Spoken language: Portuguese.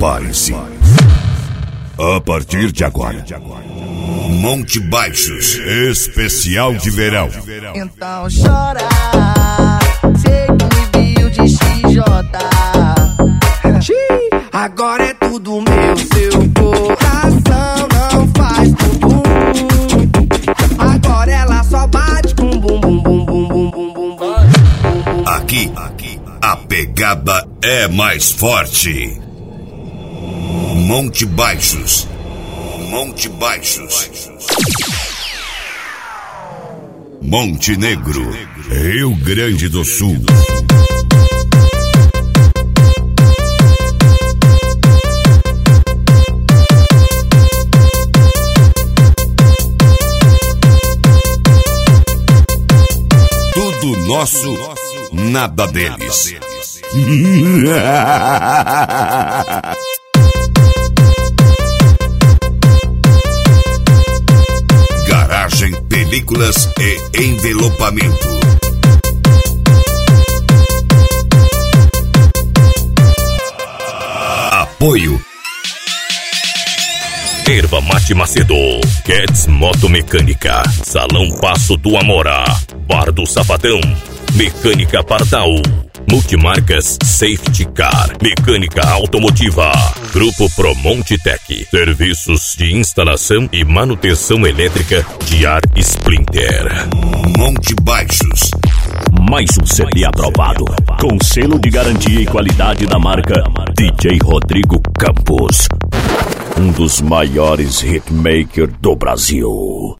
Prepare-se. A partir de agora, Monte Baixos, especial de verão. Então chora, sei que me viu de XJ. Agora é tudo meu, seu coração não faz bumbum. Agora ela só bate com bum bum bum bum bum bum bum bum. Aqui, a pegada é mais forte. Monte Baixos. Monte Baixos. Monte Negro, Rio Grande do Sul. Tudo nosso, nada deles. Garagem, películas e envelopamento. Apoio Erva Mate Macedo, Cats Motomecânica, Salão Passo do Amora, Bar do Safadão, Mecânica Pardal, Multimarcas Safety Car, Mecânica Automotiva, Grupo Promonte Tech, Serviços de instalação e manutenção elétrica de ar Splinter. Monte Baixos. Mais um CD aprovado, com selo de garantia e qualidade da marca DJ Rodrigo Campos. Um dos maiores hitmakers do Brasil.